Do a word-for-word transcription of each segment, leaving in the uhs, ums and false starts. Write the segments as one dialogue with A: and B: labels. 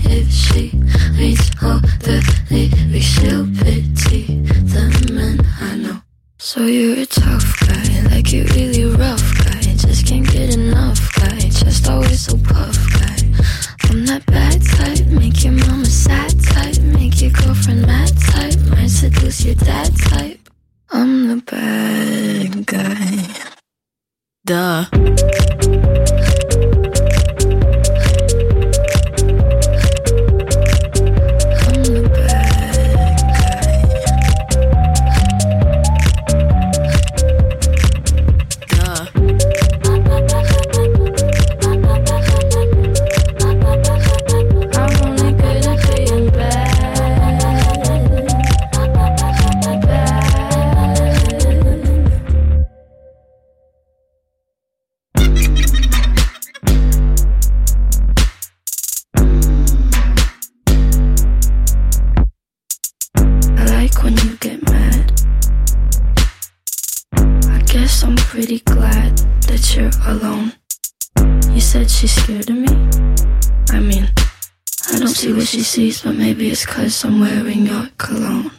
A: if she reads all the lyrics, she'll pity the men I know. So you're a tough guy, like you really rough guy. Just can't get enough guy, just always so puff guy. I'm that bad type, make your mama sad type, make your girlfriend mad type, might seduce your dad type. I'm the bad guy.
B: Duh.
A: Pretty glad that you're alone. You said she's scared of me? I mean, I don't see what she sees, but maybe it's 'cause I'm wearing your cologne.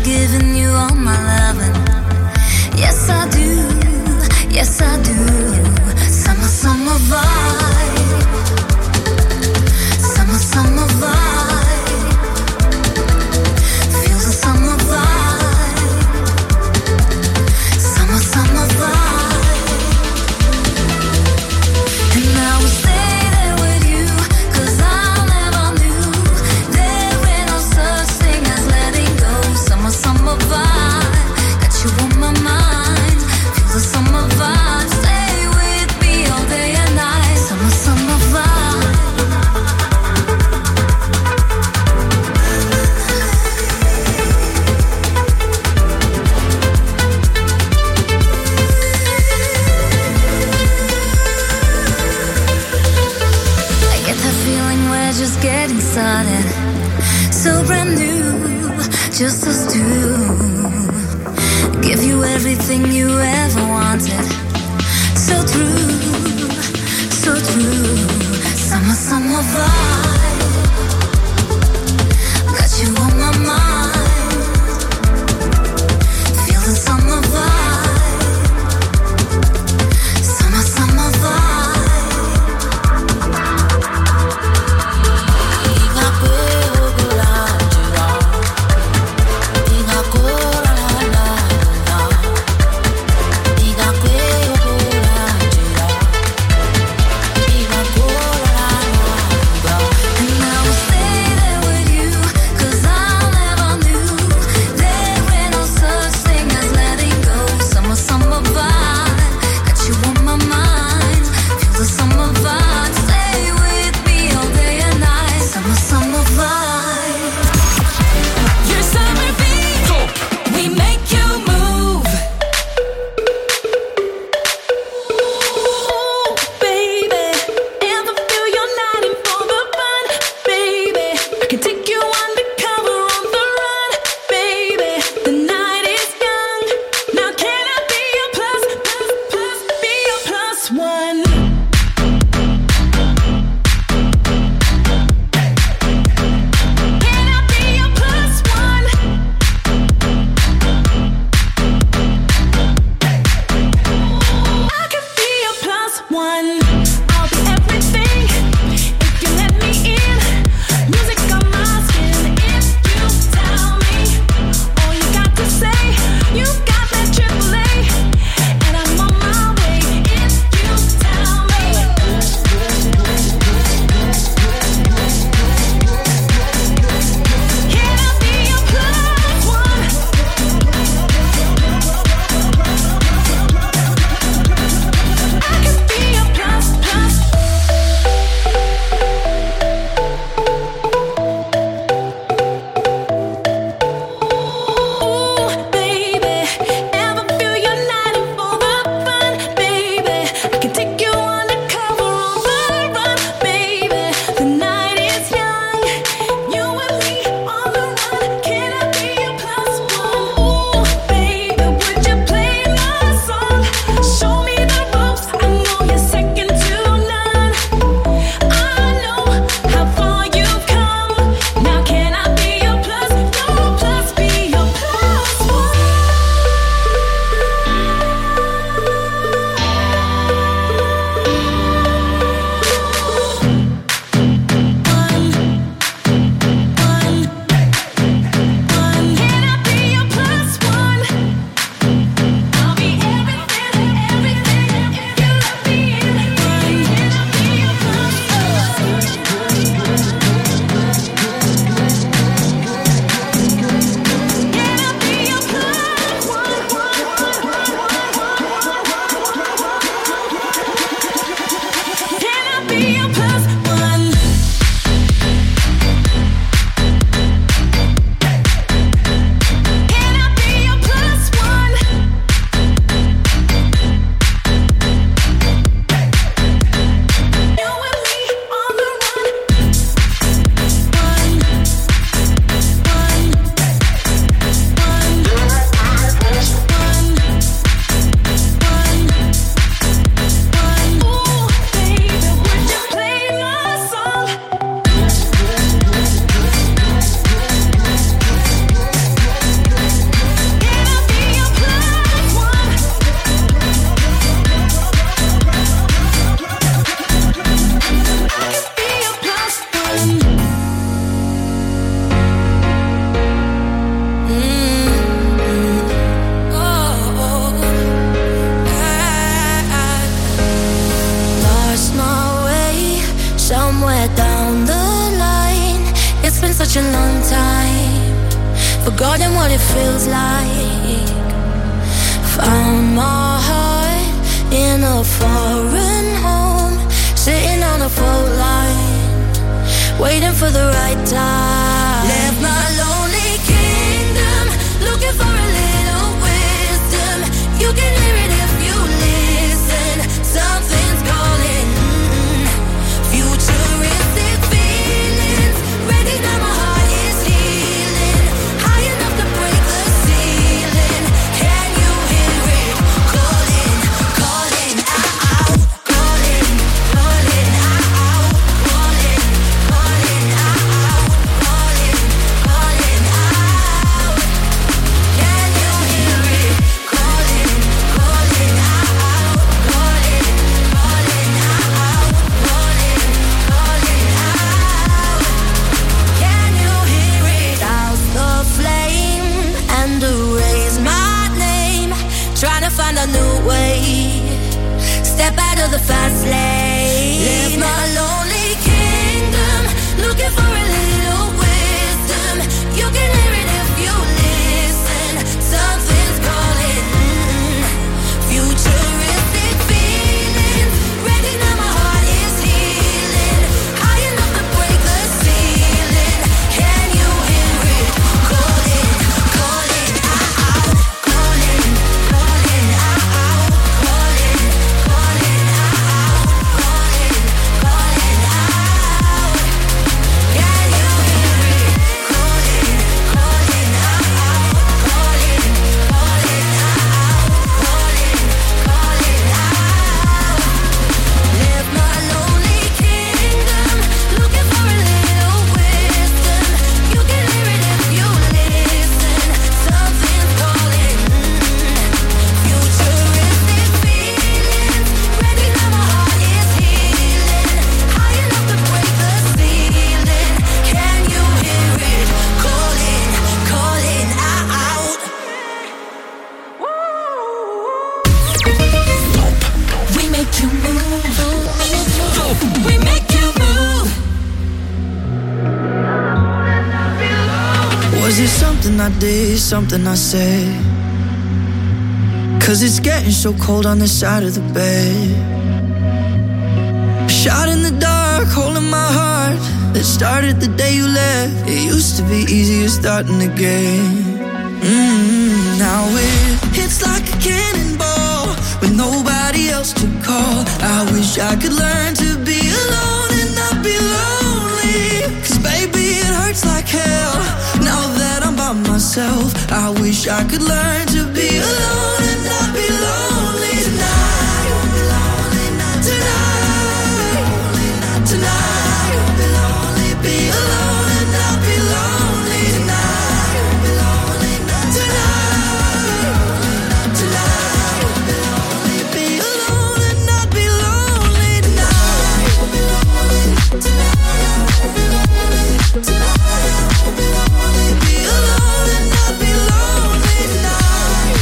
C: giving you all my loving. Yes, I do. Yes, I do. Summer, summer vibe. Summer, summer vibe. Feel the summer vibe. Summer, summer vibe. And I will stay there with you, 'cause I never knew there were no such thing as letting go. Summer, summer vibe. Got you on my mind. Feel the summer vibe. Stay with me all day and night. Summer, summer vibe. I get that feeling we're just getting started. So brand new, just us two. Give you everything you ever wanted. So true, so true. Summer, summer vibe. Got you on my mind. Feel the summer vibe. Summer, summer vibe.
A: Diga
C: such a long time, forgotten what it feels like. Found my heart in a foreign home, sitting on a fault line, waiting for the right time. Left my lonely kingdom, looking for a little wisdom. You can hear it if you listen. Something's calling, mm-mm. Futuristic feelings, ready now my heart is healing. High enough to break the ceiling. Can you hear it? Calling, calling out, calling, calling out, calling, calling out, calling, calling out. Can you hear it? Calling, calling out, calling, calling out, calling, calling out. Can you hear it? Douse the flame and erase my name. Trying to find a new way. Step out of the fast lane. Live my lonely kingdom, looking for a little wisdom. You can hear it if you listen. Something's calling, mm-mm. Futuristic feelings, ready now my heart is healing. High enough to break the ceiling. Can you hear it? Calling, calling out, calling, calling out, calling, calling out, calling, calling out. Can you hear it? Calling, calling out, calling, calling out, calling, calling out. Live my lonely kingdom, looking for a little wisdom. You can hear it if you listen. Something's calling, mm-mm. Futuristic feelings, ready now my heart is healing. High enough to break the ceiling. Can you hear it? Calling, calling out. We make you move. We make you move.
D: Was it something I did, something I said? Cause it's getting so cold on this side of the bed. Shot in the dark, holding my heart. That started the day you left. It used to be easier starting again. Mm, now it hits like a cannonball with nobody else to call. I wish I could learn to be alone and not be lonely. Cause baby it hurts like hell now that I'm by myself. I wish I could learn to be alone and not be lonely tonight. Tonight, tonight, be alone and not be lonely tonight. Tonight, tonight, be alone and not be lonely tonight. Be alone and not be lonely tonight.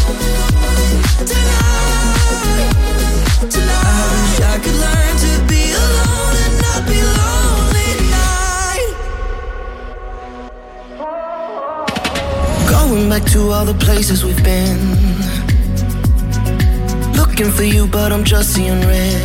D: Tonight, tonight. I wish I could learn to be alone and not be lonely tonight. Going back to all the places we've been, looking for you but I'm just seeing red.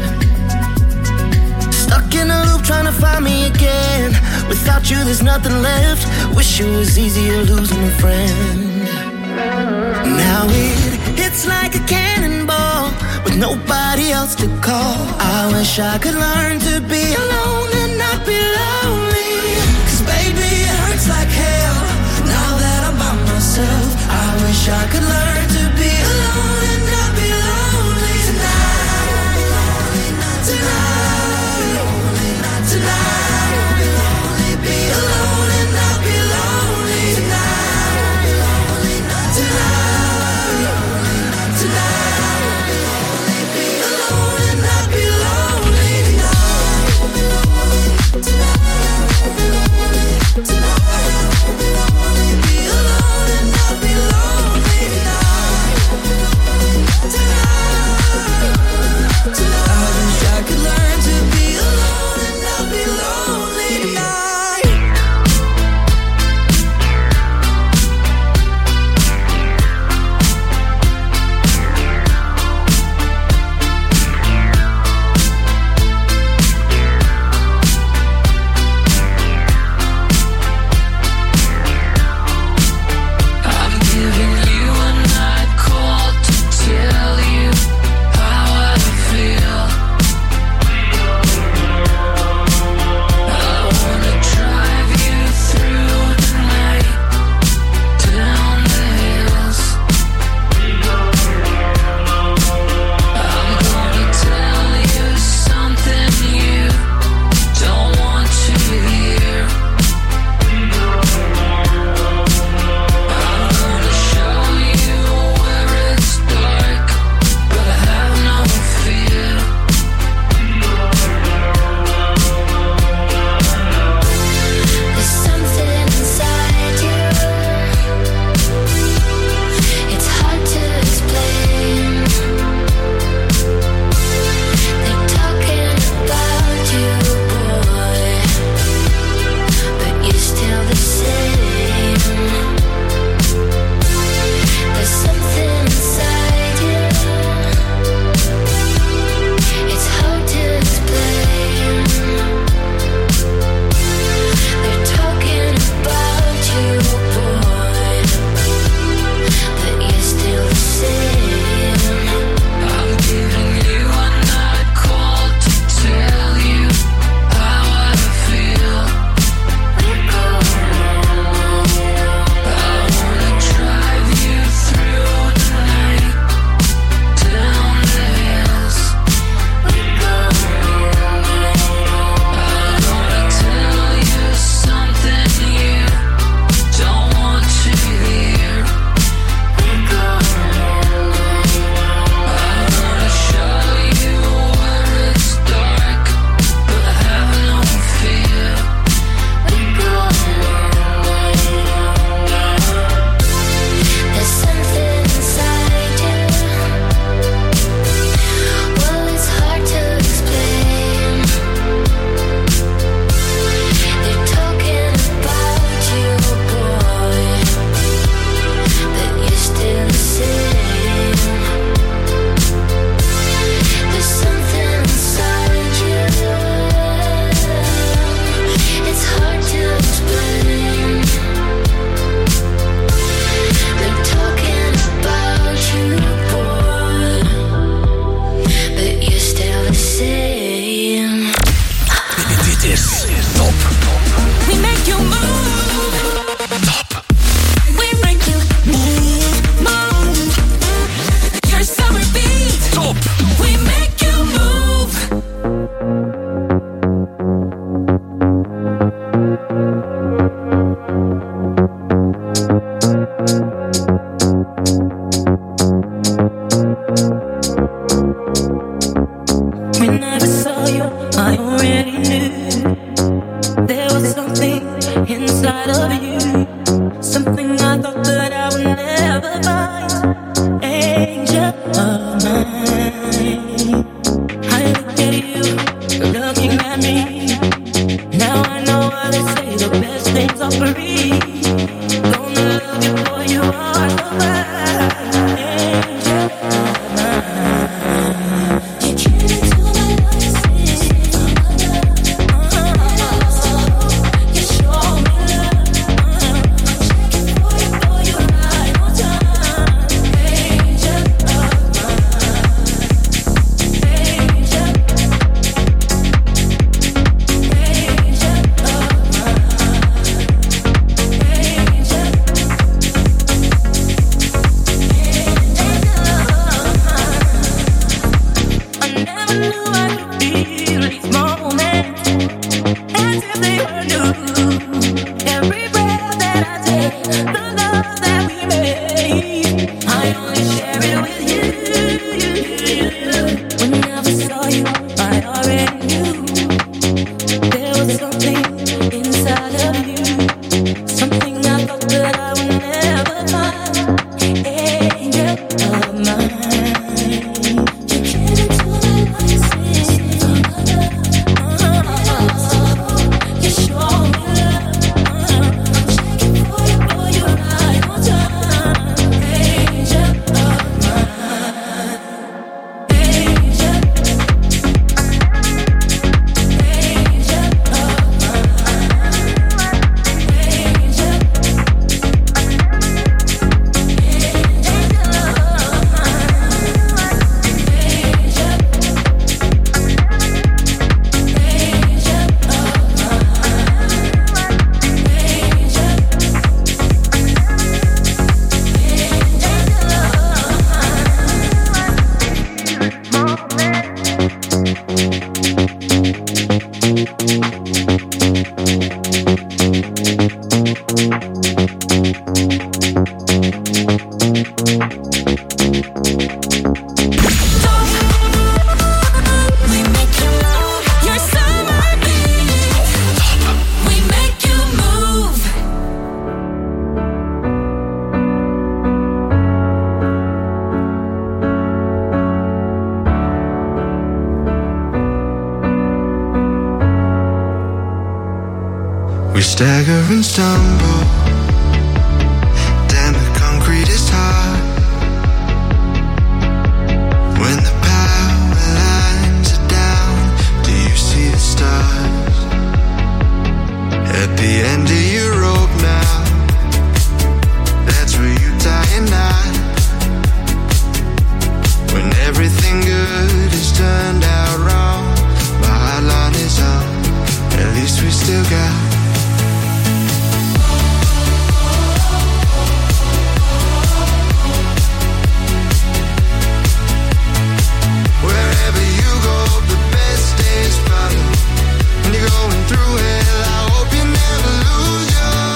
D: Stuck in a loop trying to find me again. Without you there's nothing left. Wish it was easier losing a friend. Now it hits like a cannonball with nobody else to call. I wish I could learn to be alone and not be lonely. Cause baby it hurts like hell now that I'm by myself. I wish I could learn to be alone and not be lonely tonight. Tonight, tonight, be alone and not be lonely tonight. Tonight, tonight, be alone and not be lonely tonight. Tonight, be alone and not be lonely tonight.
E: already knew there was something inside of you, something I thought that I would never find. Angel of mine, I look at you, looking at me. Now I know why they say the best things are free. Gonna love you for you are so fine. Angel of mine, you came into my life, uh-huh. You show me love, uh-huh. I'm checking for you, for you right on time. Angel of mine, angel,
F: we stagger and stumble. Damn, the concrete is hard. When the power lines are down, do you see the stars? At the end of your rope now, that's where you tie a knot. When everything good has turned out wrong, my hotline is on. At least we still got wherever you go, the best days follow. When you're going through hell, I hope you never lose your.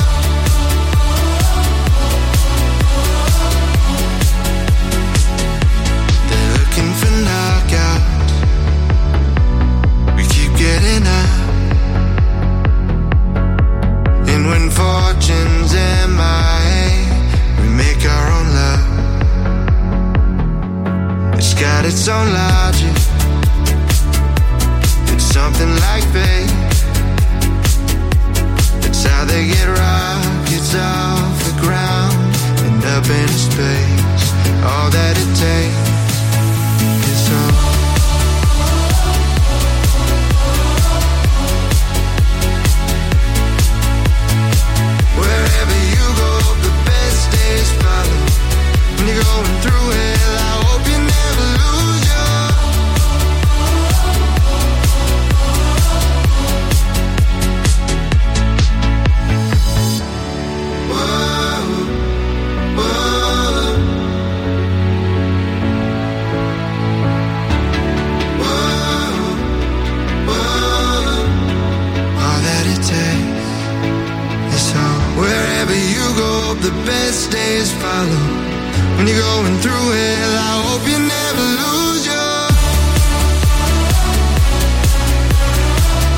F: They're looking for knockouts. We keep getting up. And when fortune's M I A, we make our own love. It's got its own logic. It's something like fate. It's how they get rockets off the ground and up into space. All that it takes is some. Wherever you go, the best days follow. When you're going through hell, I hope you never lose your. Whoa, whoa, whoa, whoa. All that it takes is home. Wherever you go, the best days follow. When you're going through hell, I hope you never lose your.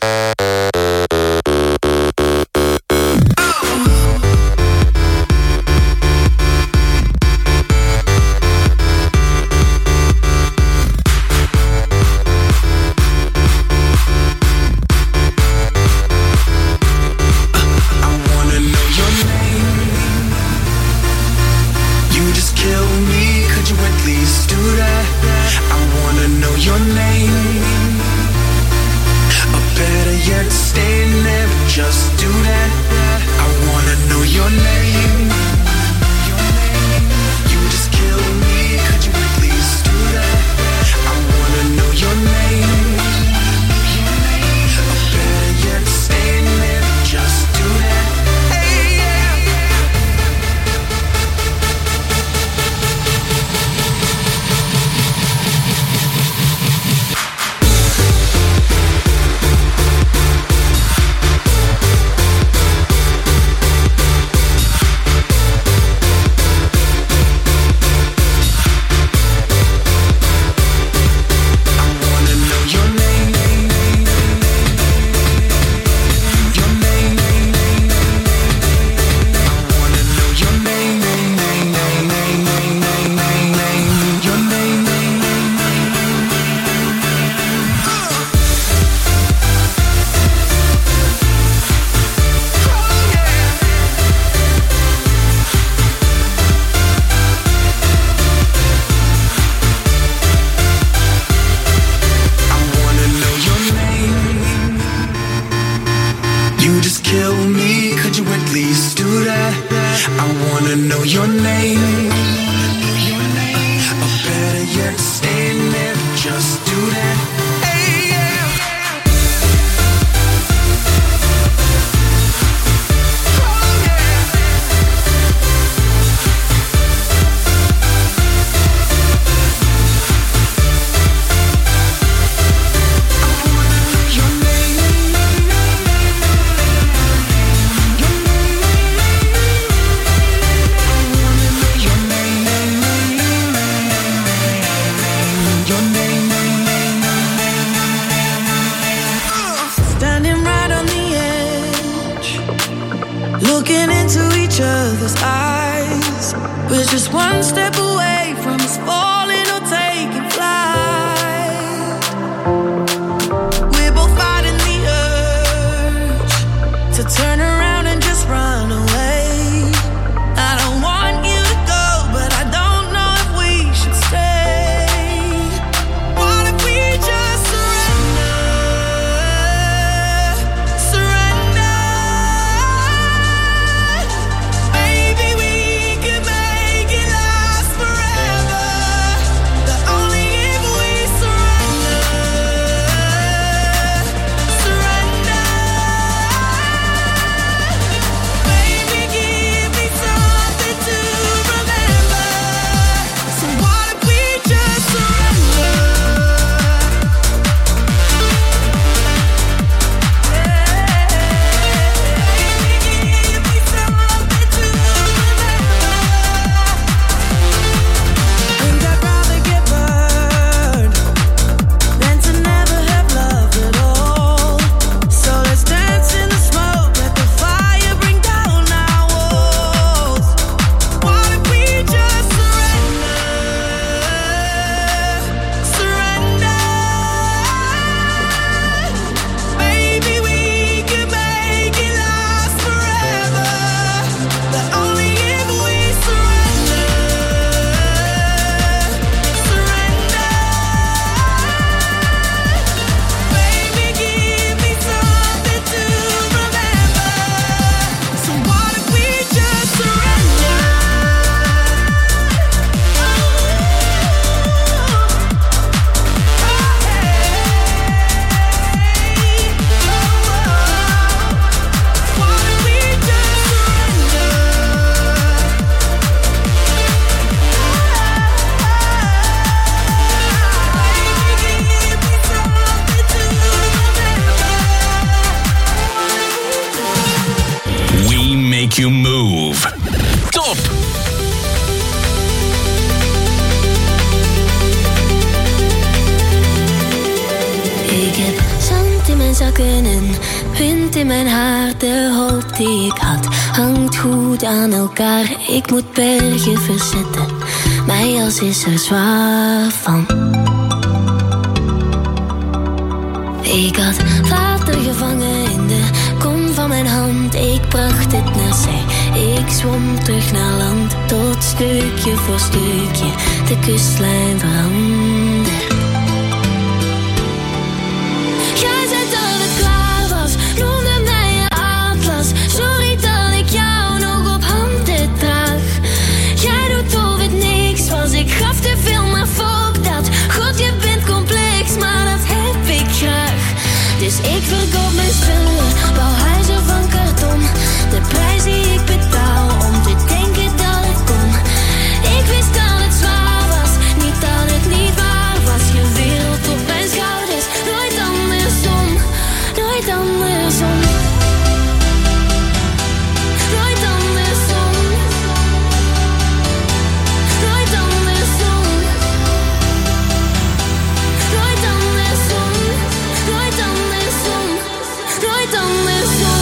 G: You move. Top!
A: 이게 sentiments 섞이는 Wind in mijn haar, de hoop die ik had, hangt goed aan elkaar. Ik moet bergen verzetten, mijn jas is er zwaar van. Ik had water gevangen in de kom van mijn hand. Ik bracht het naar zee, ik zwom terug naar land. Tot stukje voor stukje de kustlijn veranderde. Jij zei dat het klaar was, noemde mij je atlas. Sorry dat ik jou nog op handen draag. Jij doet of het niks was, ik gaf te veel maar fuck dat. God, je bent complex, maar dat heb ik graag. Dus ik verkoop mijn spullen, bouw huizen van karton. De prijs die ik betaal om te denken dat het kon. Ik wist dat het zwaar was, niet dat het niet waar was. Je wereld op mijn schouders, nooit andersom, nooit andersom. Nooit andersom, nooit andersom. Nooit andersom, nooit andersom, nooit andersom.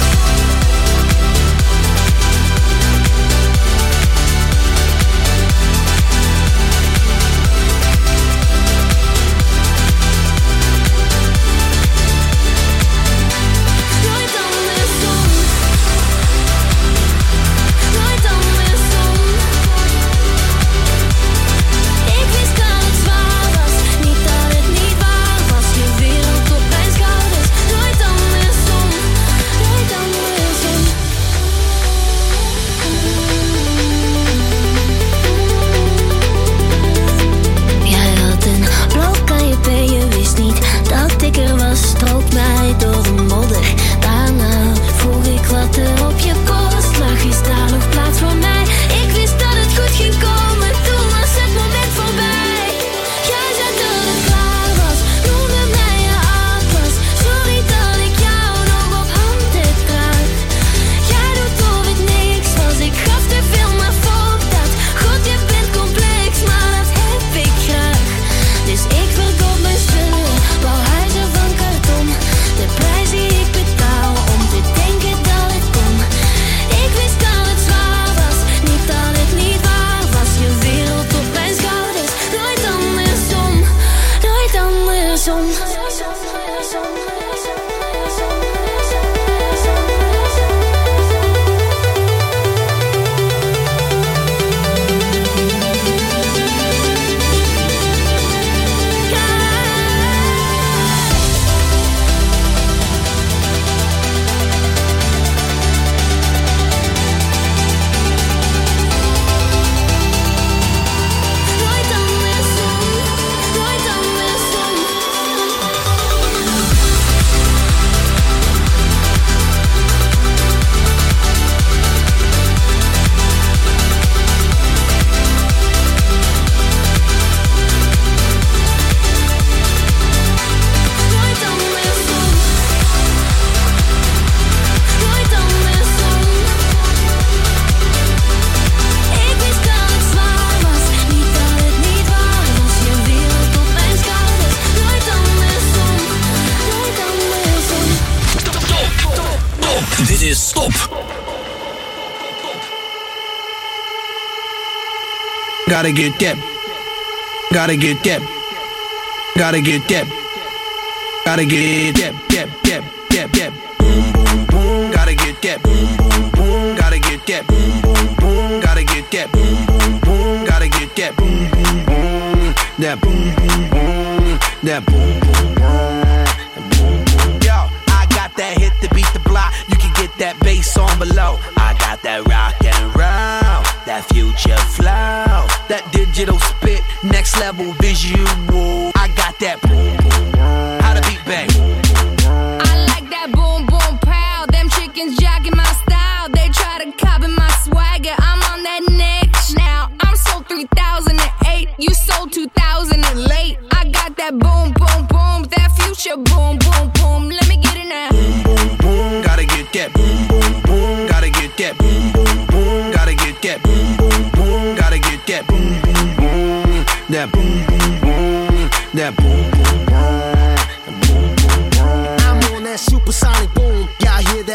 A: Ik er was, strook mij door de modder. Daarna vroeg ik wat er op je post lag. Is daar nog plaats voor mij? Ik wist dat het goed ging komen, toen was het moment voorbij. Jij zei dat het klaar was, noemde mij je atlas. Sorry dat ik jou nog op handen draag. Jij doet of het niks was, ik gaf te veel maar fuck dat. God, je bent complex, maar dat heb ik graag. Dus ik verkoop mijn spullen, bouw huizen van karton. De prijs die ik betaal om te denken dat het kon. Ik wist dat het zwaar was, niet dat het niet waar was. Je wereld op mijn schouders, nooit andersom, nooit andersom.
G: Dit is Stop.
H: Gotta get that. Gotta get that. Gotta get that. Gotta get that. That. That. That. That. Boom boom boom. Gotta get that. Boom boom boom. Gotta get that. Boom boom boom. Gotta get that. Boom boom boom. Gotta get that. Boom boom boom. That boom boom boom. That boom boom boom. Yo, I got that hit to beat the block. You can get that bass on below. I got that rock and roll, that future flow, that digital spit, next level visual. I got that boom boom boom. How the beat bang?
I: I like that boom boom pow. Them chickens jogging my style. They try to copy my swagger. I'm on that next now. I'm sold three thousand eight. You sold two thousand late. I got that boom boom boom. That future boom boom boom. Let me get it now.
H: Boom boom boom. Gotta get that boom boom boom. Gotta get that boom boom boom. Gotta get that boom boom boom. Gotta get that boom boom boom. That boom boom boom.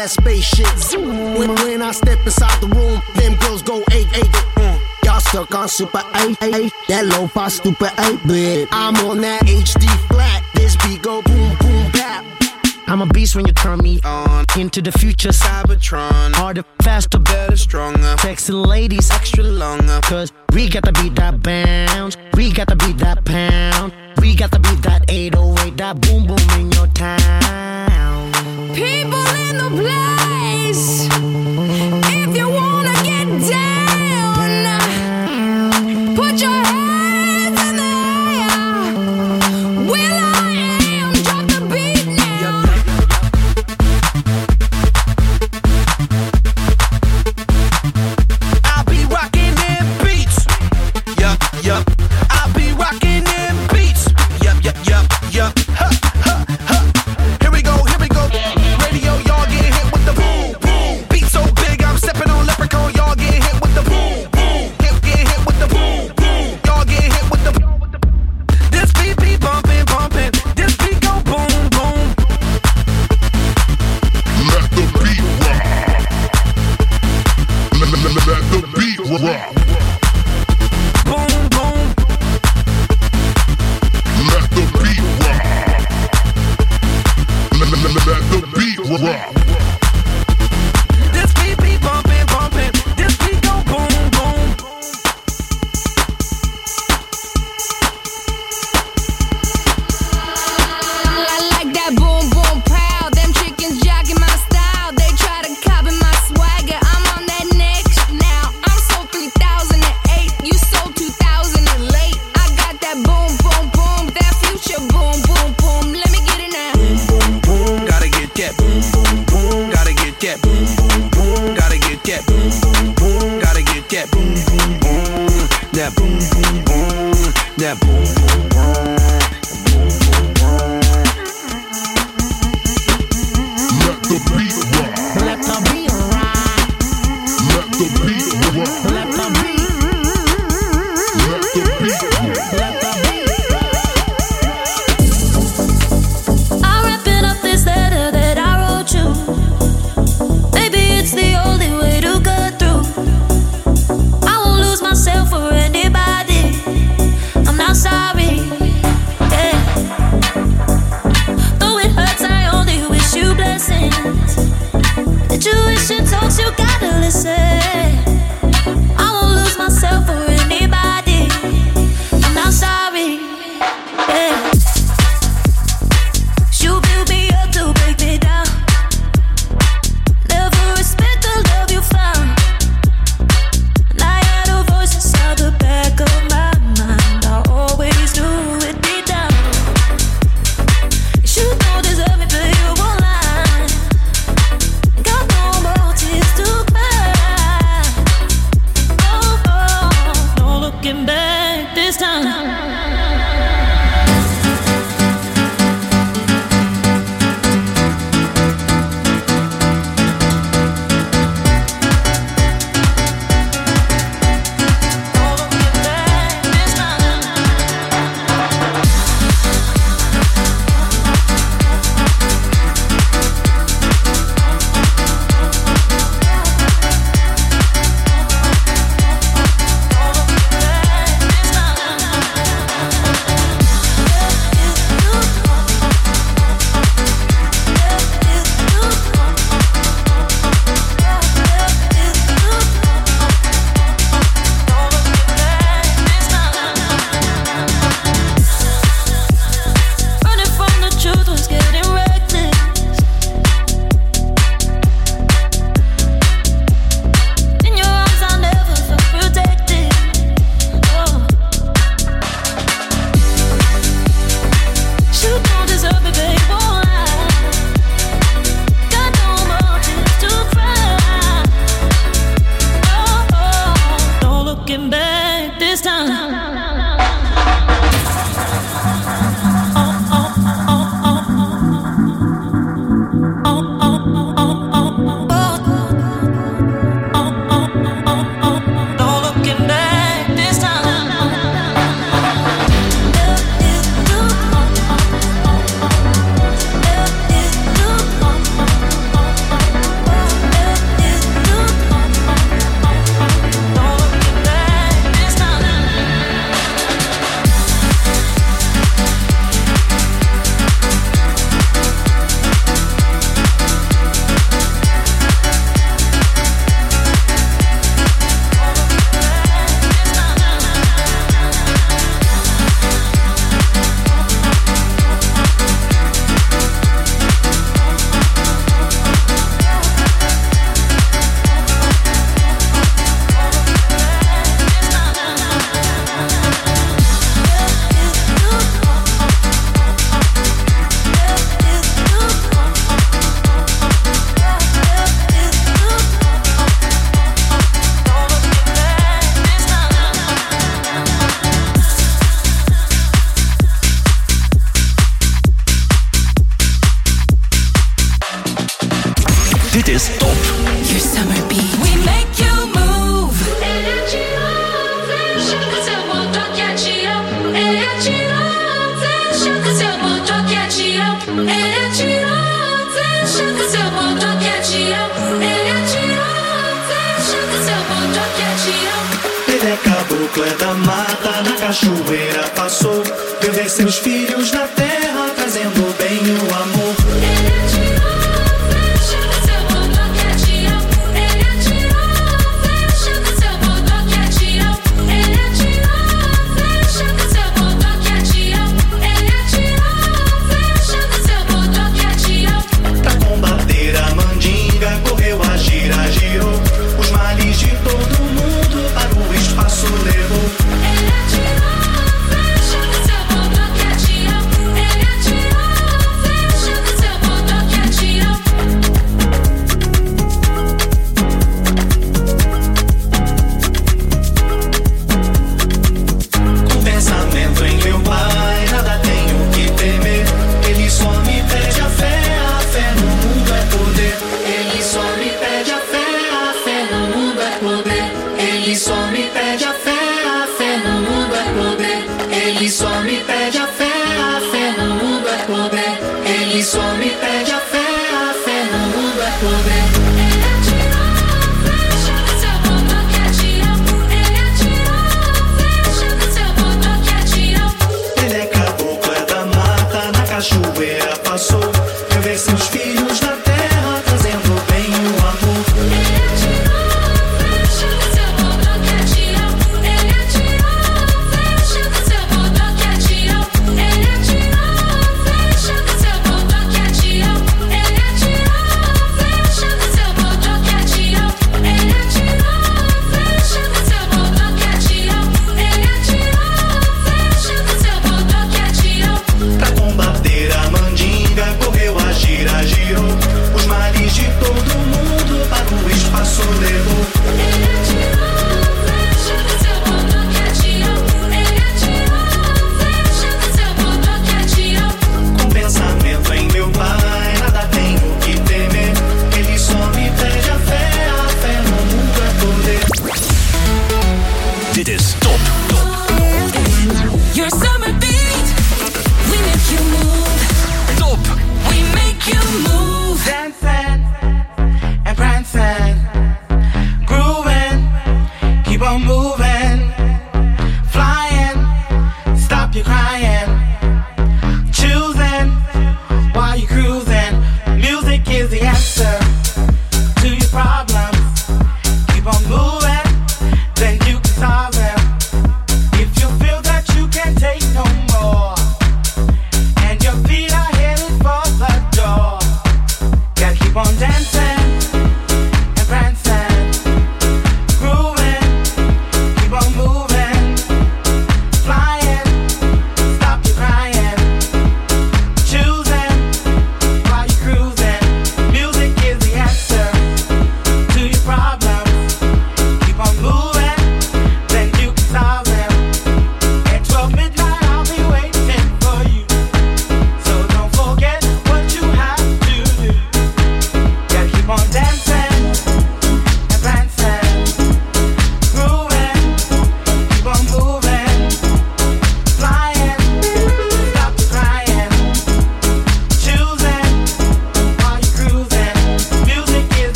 J: that spaceship. When, when I step inside the room, them girls go eight eight. Mm. Y'all stuck on super eight eight. That lo-fi stupid eight bit. I'm on that H D flat. This beat go boom boom bap. I'm a beast when you turn me on. Into the future, Cybertron. Harder, faster, better, stronger. Sexy ladies, extra longer. Cause we got to beat that bounce. We got to beat that pound. We got to beat that eight oh eight. That boom boom in your town.
I: People in the place. If you wanna get down, put your hands in the air. Will I am, drop the beat now.
H: I'll be rocking them beats. Yup, yup. I'll be rocking them beats. Yup, yup, yup, yup. Ha, ha, ha. Here we go, here we go. Radio, y'all get hit with the boom, boom. Beat so big, I'm stepping on leprechaun. Y'all get hit with the boom, boom. Hip get hit with the boom, boom. Y'all get hit with the boom. This beat be bumping, bumping. This beat go boom, boom.
F: Let the beat rock. Let, let, let, let the beat rock.
H: Boom, boom.
F: Let the beat rock. Let, let, let, let the beat rock.
H: This beat be bumping, bumping. This beat go boom, boom.
I: I like that boom boom pow. Them chickens jocking my style. They try to copy my swagger. I'm on that next now. I'm sold three thousand eight. You sold two thousand late. I got that boom boom boom. That future boom boom boom. Let me get it now.
H: Boom, boom, gotta get that. Boom, boom, boom, gotta get that. Boom, boom, boom, gotta get that. Boom, boom, boom, gotta get that. Boom, boom, boom, that boom, boom, boom, that boom, boom, boom.
F: Let the beat rock.
J: Let the beat rock.
F: Let the beat rock.
J: Let the beat.
F: Let the beat rock.
J: Let the beat.
C: I'm wrapping up this letter that I wrote you. Maybe it's the only way to get through. I won't lose myself for anybody. I'm not sorry. Yeah. Though it hurts, I only wish you blessings. Intuition talks, you gotta listen. I won't lose myself for anybody. I'm not sorry. Yeah. You build me up to break me down. Never respect the love you found. And I had a voice inside the back of my mind. I always knew it deep down. You don't deserve me, but you won't lie. Got no more tears to cry.
G: Dit is Top.
E: Your summer beat. We make you move.
K: Ele é caboclo, é da mata, na cachoeira passou. Veio ver seus filhos na terra, trazendo bem o amor.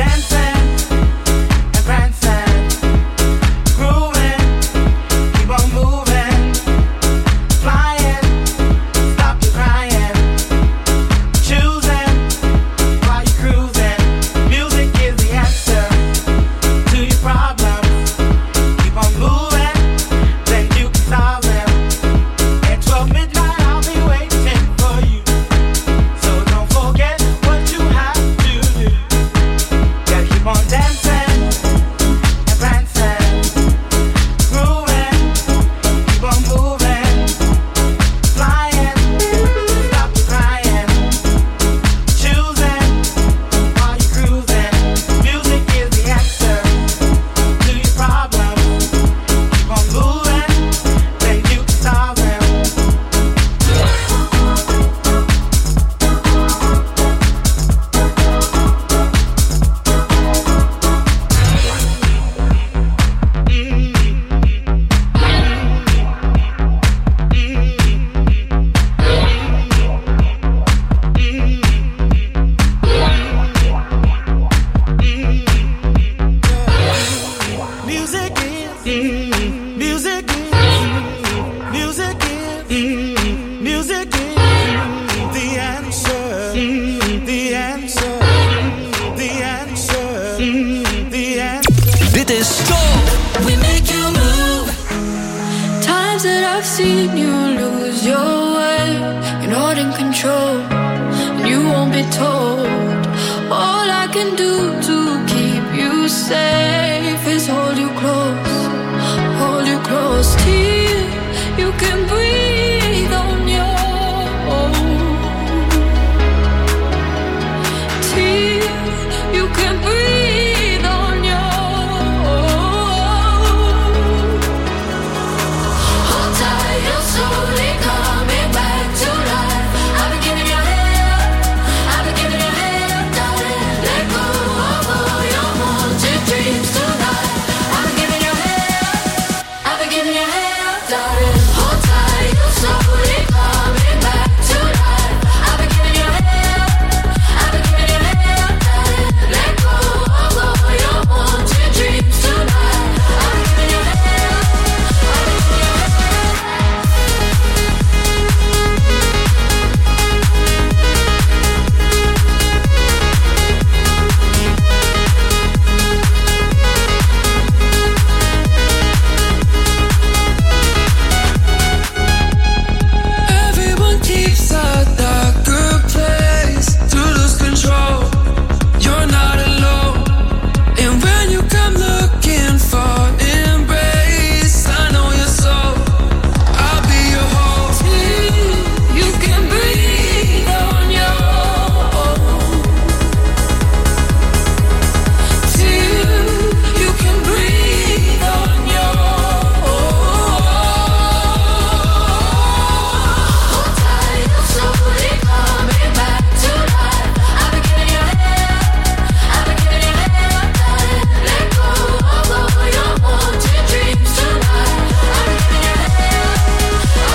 K: Keep on
A: times that I've seen you lose your way, you're not in control, and you won't be told. All I can do to keep you safe is hold you close, hold you close till you can breathe on your own, till you can breathe on your own. Hold tight, you're slowly coming back to life. I've been giving you hell, I've been giving you hell, darling. Let go of all your haunted dreams tonight. I've been giving you hell, I've been giving you hell, darling. Hold tight, you're slowly coming back to life. I've been giving you hell, I've been giving you hell, darling. Let go of all your haunted dreams tonight. I've been giving you hell, I've been giving you
L: Everyone keeps a darker place to lose control. You're not alone. And when you come looking for embrace, I know your soul. I'll be your home.
A: you can breathe on your own, till you can breathe on your own. Hold tight, you're slowly coming back to life. I've been giving you hell, I've been giving you hell, darling. Let go of all your haunted dreams tonight. I've been giving you hell, I've been giving you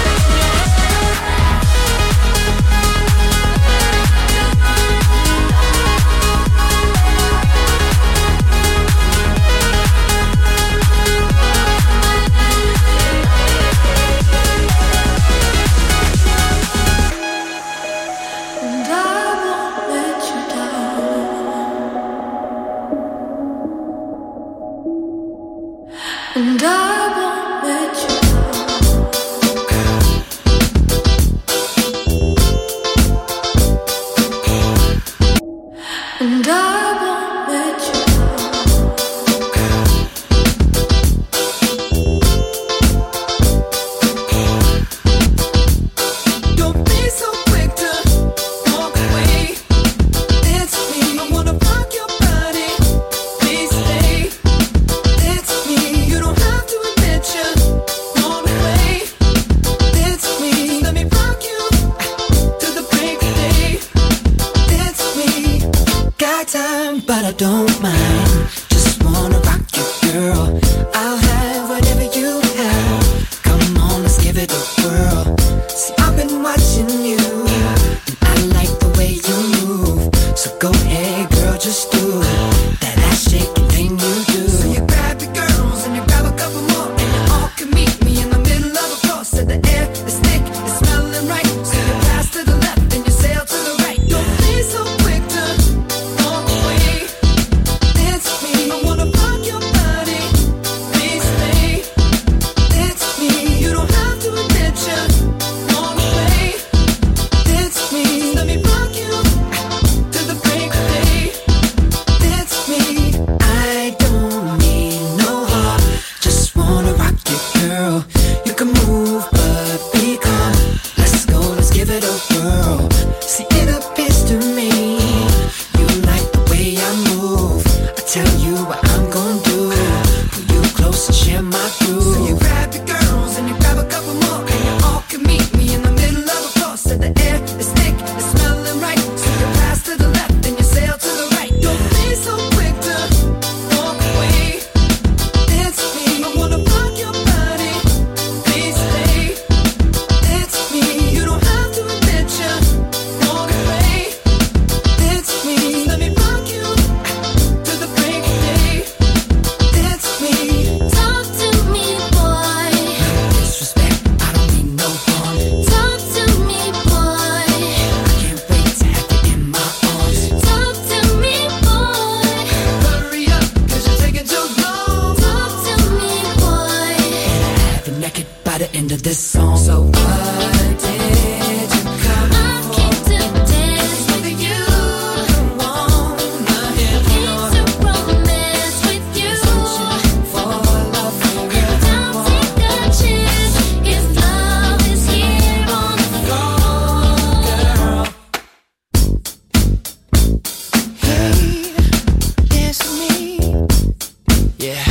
A: and I won't let you down, and I won't let you down, and I won't let you
L: Don't be so quick to walk away. It's me. I wanna rock your body. Please stay. It's me. You don't have to admit you're blown away. It's me. Just let me rock you to the break of day. It's me. Got time, but I don't mind. Just wanna rock you, girl. I'll have whatever you have. Come on, let's give it a whirl. See, I've been watching you, and I like the way you move. So go ahead, girl, just do that ass shaking thing you do. So you grab your girls and you grab a couple more, and you all can meet me in the middle of a cross. So the air is thick, it's smelling right. So you pass to the left and you sail to the right. Don't be so quick to walk away.
M: by the end of this song. So what did you come for? I came to dance with you. Wanna have came to romance with you. Searching for love forever. Don't take a chance if love is here on the floor, girl.
N: Hey, it's me.
M: Yeah.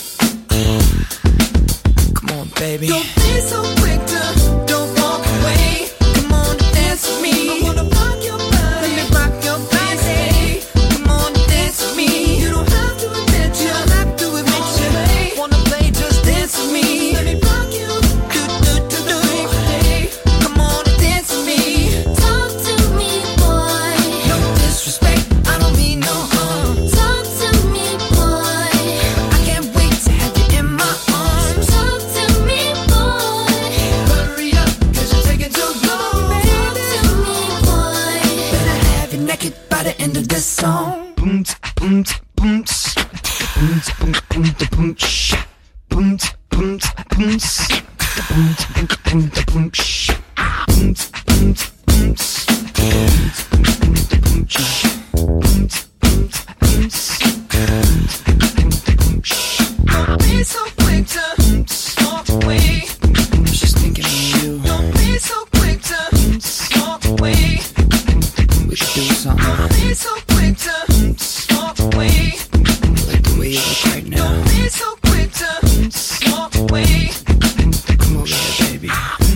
M: Come on, baby.
N: Don't be so quick to don't walk away. Come on, dance with me. I wanna rock your body. Let me rock your body. Come on, dance with me. You don't have to admit you. You don't have to admit you. Wanna play? Just dance with me. Let me rock you. Do do do do. Hey, come on, dance with me.
C: Talk to me, boy.
N: No disrespect. I don't mean no harm.
C: Talk to me, boy.
N: I can't wait to have you in my arms.
C: Talk to me, boy.
N: Hurry up, 'cause you're taking too long.
C: Talk to me, boy.
M: Better have you naked by the end of this song.
H: Boom, tsk, boom, tsk, boom, tsk. Boom, tsk, boom, boom, tsk, boom, tsk. Boom, tsk, boom, tsk, boom, tsk. Boom, tsk, boom, boom, tsk, boom, tsk. Boom, tsk, boom, tsk, boom, tsk. Boom, tsk, boom, boom, tsk, boom, tsk. Boom, tsk, boom, tsk, boom, tsk. Boom, tsk, boom, boom, tsk, boom, tsk.
N: Don't be so quick to walk away.
M: Just thinking of you.
N: Don't be so quick to walk away.
M: We should do something.
N: Don't be so quick to walk away.
M: Like the way you look right now.
N: Don't be so quick to walk away.
M: Come over here, baby.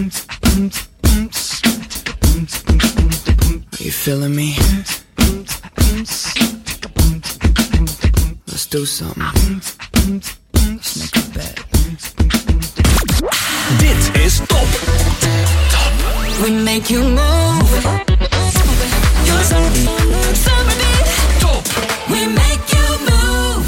M: Are you feeling me? Let's do something. Let's make a bet.
G: Dit is Top.
E: We make you move. You're somebody, somebody.
G: Top.
E: We make you move.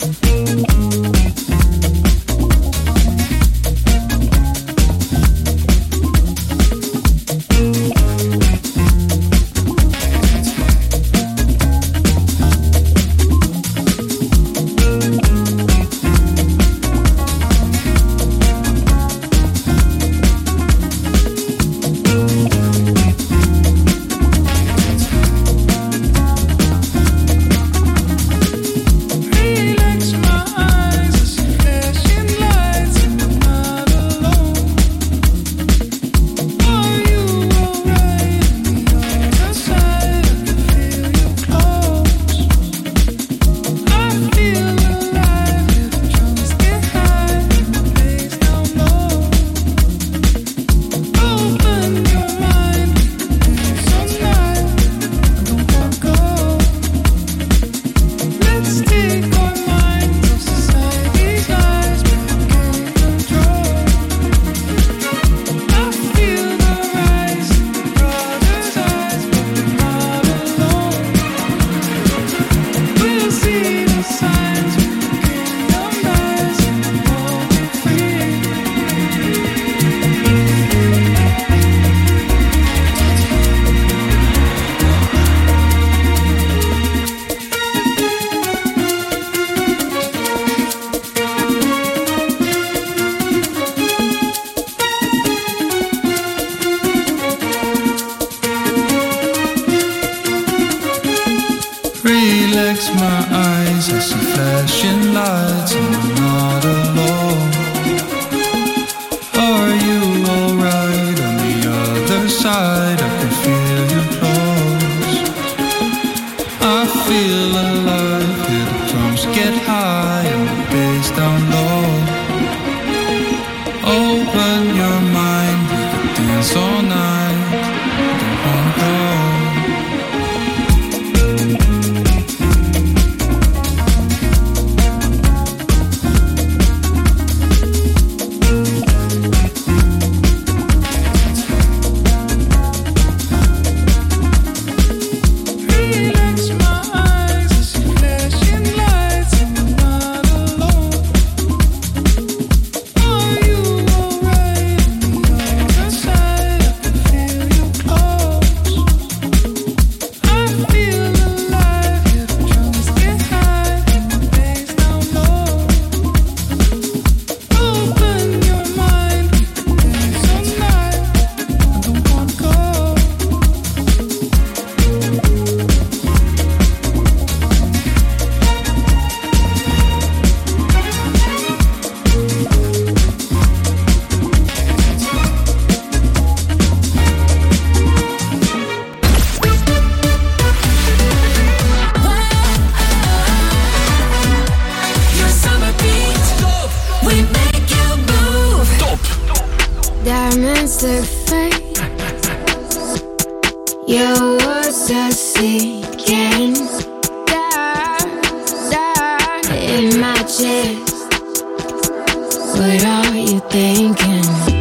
O: Relax my eyes, I see flashing lights and I'm not alone. Are you alright on the other side? I can feel you close. I feel alive, hear the drums get high and the bass down low. Open your mind, we could dance all night. Don't wanna go.
N: Are you alright on the other side?
A: diamonds that fade. Your words are sinking down, down in my chest. What are you thinking?